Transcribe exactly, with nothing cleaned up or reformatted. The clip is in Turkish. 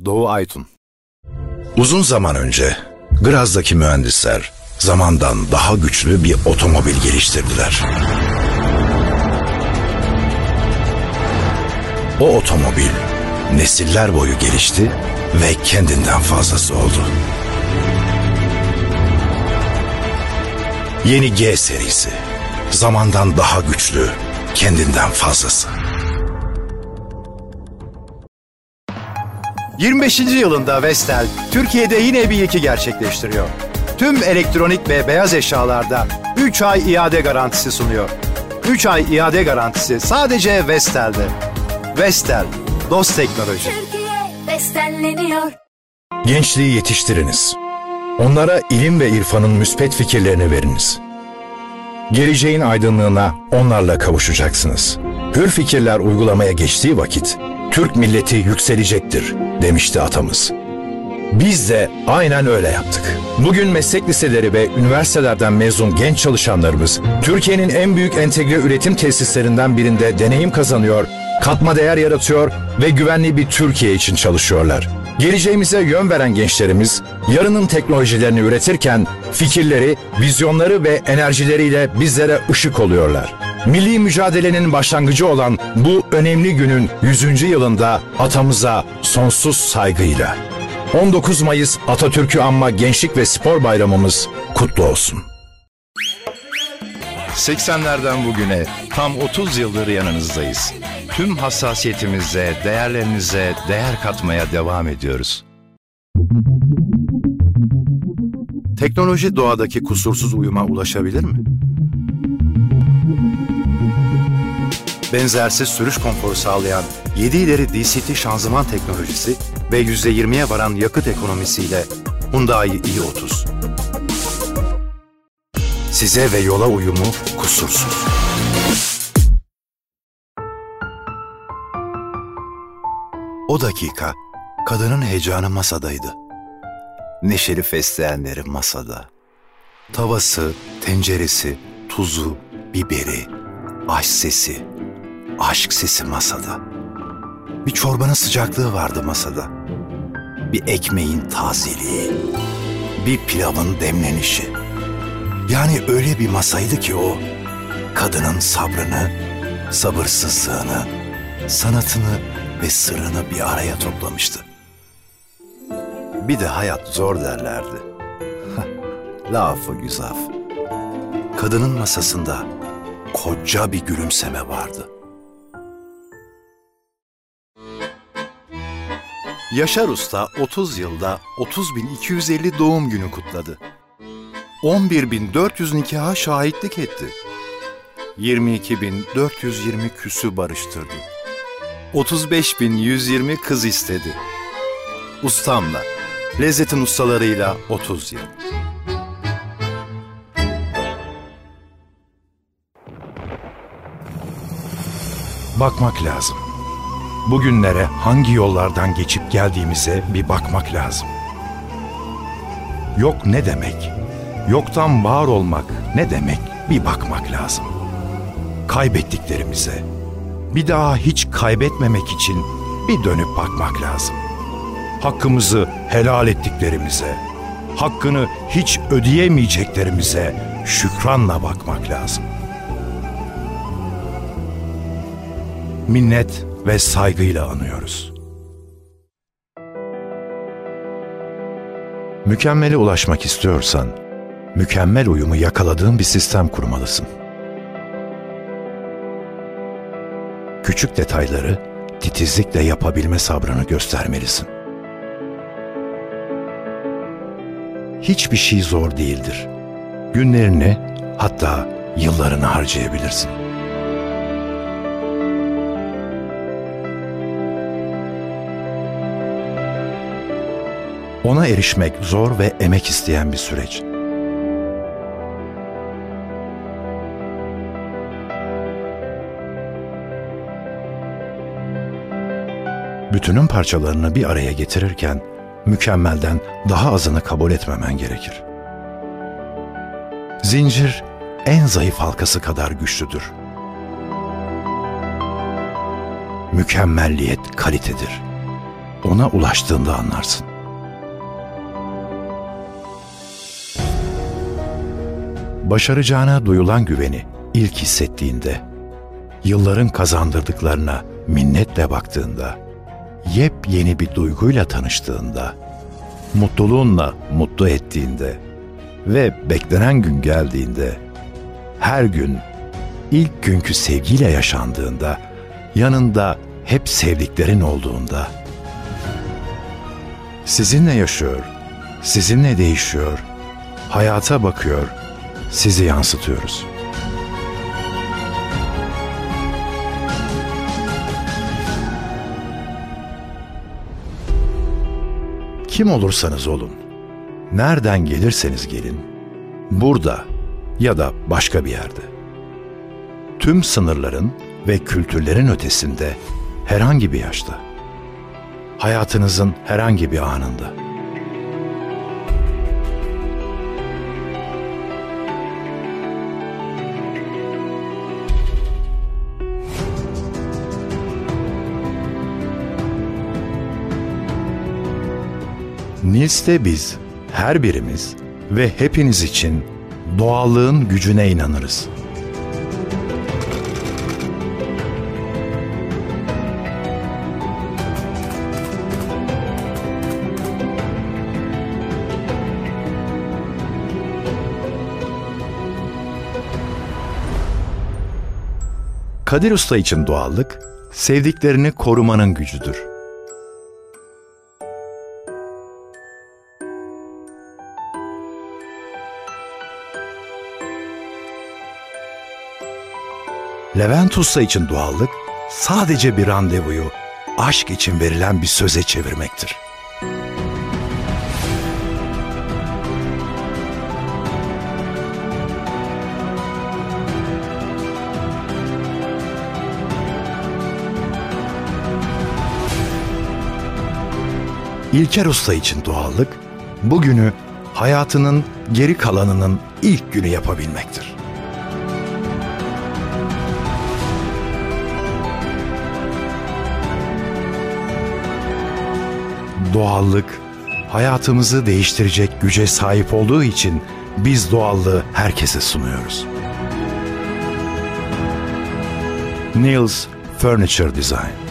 Doğu Aytun. Uzun zaman önce Graz'daki mühendisler zamandan daha güçlü bir otomobil geliştirdiler. O otomobil nesiller boyu gelişti ve kendinden fazlası oldu. Yeni G serisi, zamandan daha güçlü, kendinden fazlası. yirmi beşinci yılında Vestel, Türkiye'de yine bir ilki gerçekleştiriyor. Tüm elektronik ve beyaz eşyalarda üç ay iade garantisi sunuyor. üç ay iade garantisi sadece Vestel'de. Vestel, dost teknoloji. Türkiye bestenleniyor. Gençliği yetiştiriniz. Onlara ilim ve irfanın müspet fikirlerini veriniz. Geleceğin aydınlığına onlarla kavuşacaksınız. Hür fikirler uygulamaya geçtiği vakit Türk milleti yükselecektir demişti atamız. Biz de aynen öyle yaptık. Bugün meslek liseleri ve üniversitelerden mezun genç çalışanlarımız Türkiye'nin en büyük entegre üretim tesislerinden birinde deneyim kazanıyor, katma değer yaratıyor ve güvenli bir Türkiye için çalışıyorlar. Geleceğimize yön veren gençlerimiz yarının teknolojilerini üretirken fikirleri, vizyonları ve enerjileriyle bizlere ışık oluyorlar. Milli mücadelenin başlangıcı olan bu önemli günün yüzüncü yılında atamıza sonsuz saygıyla. on dokuz Mayıs Atatürk'ü anma Gençlik ve Spor Bayramımız kutlu olsun. seksenlerden bugüne tam otuz yıldır yanınızdayız. Tüm hassasiyetimizle, değerlerinize değer katmaya devam ediyoruz. Teknoloji doğadaki kusursuz uyuma ulaşabilir mi? Benzersiz sürüş konforu sağlayan yedi ileri D C T şanzıman teknolojisi ve yüzde yirmiye varan yakıt ekonomisiyle Hyundai i otuz. Size ve yola uyumu kusursuz. O dakika kadının heyecanı masadaydı. Neşeli fesleğenleri masada. Tavası, tenceresi, tuzu, biberi, aş sesi, aşk sesi masada. Bir çorbanın sıcaklığı vardı masada. Bir ekmeğin tazeliği, bir pilavın demlenişi. Yani öyle bir masaydı ki o, kadının sabrını, sabırsızlığını, sanatını ve sırrını bir araya toplamıştı. Bir de hayat zor derlerdi. Lafı güzaf. Kadının masasında koca bir gülümseme vardı. Yaşar Usta otuz yılda otuz bin iki yüz elli doğum günü kutladı. on bir bin dört yüz nikaha şahitlik etti. yirmi iki bin dört yüz yirmi küsü barıştırdı. otuz beş bin yüz yirmi kız istedi. Ustamla, lezzetin ustalarıyla otuz yıl. Bakmak lazım. Bugünlere hangi yollardan geçip geldiğimize bir bakmak lazım. Yok ne demek? Yoktan var olmak ne demek? Bir bakmak lazım. Kaybettiklerimize, bir daha hiç kaybetmemek için bir dönüp bakmak lazım. Hakkımızı helal ettiklerimize, hakkını hiç ödeyemeyeceklerimize şükranla bakmak lazım. Minnet ve saygıyla anıyoruz. Mükemmele ulaşmak istiyorsan, mükemmel uyumu yakaladığın bir sistem kurmalısın. Küçük detayları titizlikle yapabilme sabrını göstermelisin. Hiçbir şey zor değildir. Günlerini, hatta yıllarını harcayabilirsin. Ona erişmek zor ve emek isteyen bir süreç. Bütünün parçalarını bir araya getirirken mükemmelden daha azını kabul etmemen gerekir. Zincir en zayıf halkası kadar güçlüdür. Mükemmelliyet kalitedir. ona ulaştığında anlarsın. Başaracağına duyulan güveni ilk hissettiğinde, yılların kazandırdıklarına minnetle baktığında, yepyeni bir duyguyla tanıştığında, mutluluğunla mutlu ettiğinde ve beklenen gün geldiğinde, her gün ilk günkü sevgiyle yaşandığında, yanında hep sevdiklerin olduğunda, sizinle yaşıyor, sizinle değişiyor, hayata bakıyor, sizi yansıtıyoruz. Kim olursanız olun, nereden gelirseniz gelin, burada ya da başka bir yerde, tüm sınırların ve kültürlerin ötesinde, herhangi bir yaşta, hayatınızın herhangi bir anında, Nils'te biz, her birimiz ve hepiniz için doğallığın gücüne inanırız. Kadir Usta için doğallık, sevdiklerini korumanın gücüdür. Levent Usta için doğallık, sadece bir randevuyu aşk için verilen bir söze çevirmektir. İlker Usta için doğallık, bugünü hayatının geri kalanının ilk günü yapabilmektir. Doğallık, hayatımızı değiştirecek güce sahip olduğu için biz doğallığı herkese sunuyoruz. Nils Furniture Design.